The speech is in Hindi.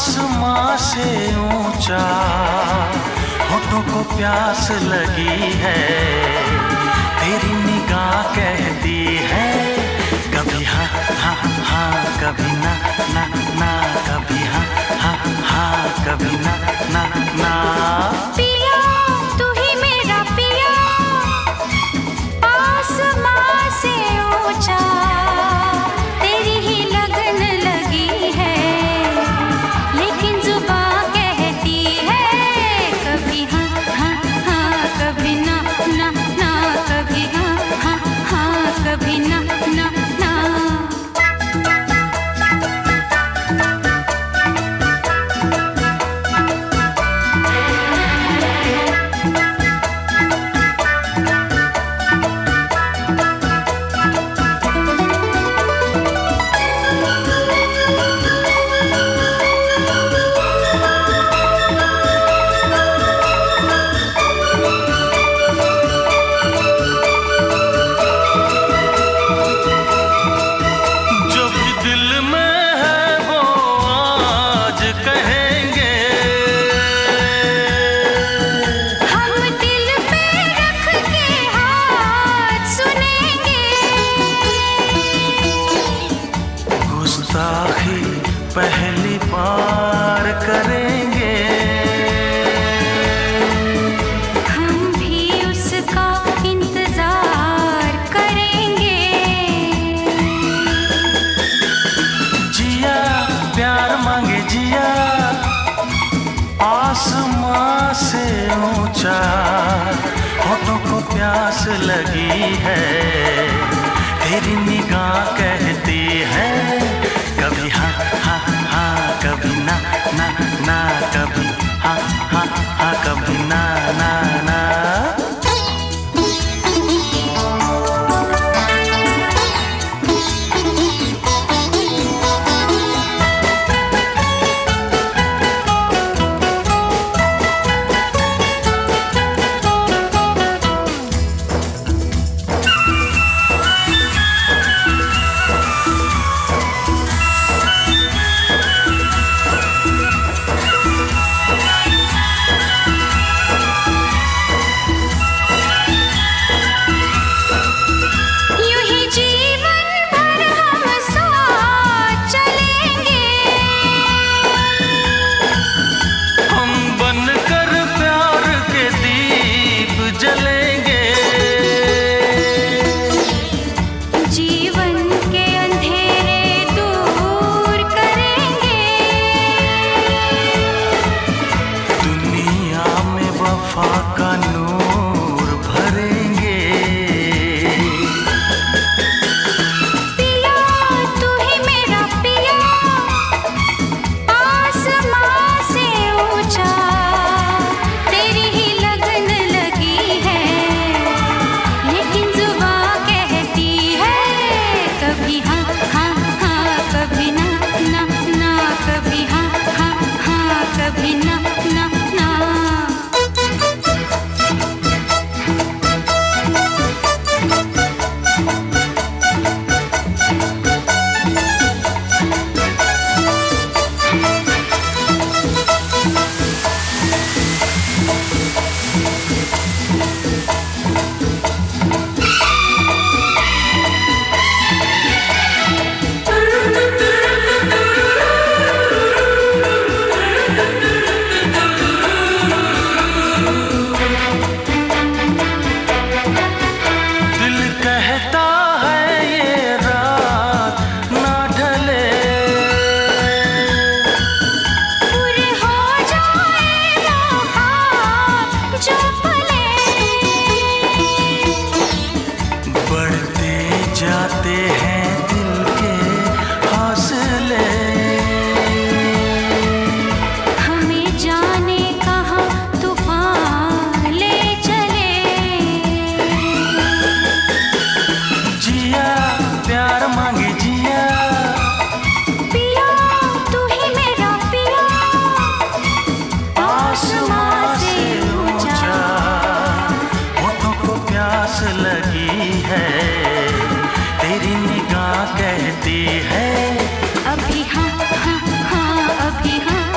आसमां से ऊंचा होठों को प्यास लगी है, तेरी निगाह कहती है कभी हाँ हाँ हाँ, कभी ना ना ना, कभी हाँ हाँ हाँ, कभी ना ना ना। पिया तू ही मेरा पिया, आसमां से ऊंचा तेरी ही लगन लगी है, लेकिन जुबां कहती है कभी हाँ हाँ हाँ, कभी ना ना ना, कभी हाँ हाँ हाँ, कभी ना ना ना। पहली बार करेंगे, हम भी उसका इंतजार करेंगे। जिया प्यार मांगे जिया, आसमां से ऊंचा होठों को प्यास लगी है, तेरी निगाह कहती है कभी हाँ हाँ हाँ, कभी ना ना ना, कभी हाँ हाँ हाँ, कभी ना ना ना। का नूर भरेंगे, पिया तू ही मेरा पिया, आसमां से ऊंचा तेरी ही लगन लगी है, लेकिन जुबां कहती है कभी हाँ हाँ हाँ, कभी ना ना ना, कभी हाँ हाँ हाँ, कभी ना ना ना। जाते हैं दिल के हौसले, हमें जाने कहाँ तूफान ले चले। जिया प्यार मांगे जिया, पिया तू ही मेरा पिया, आसमां से ऊंचा होठों को प्यास लगी है, तेरी निगाह कहती है अभी हाँ हाँ हाँ, अभी हाँ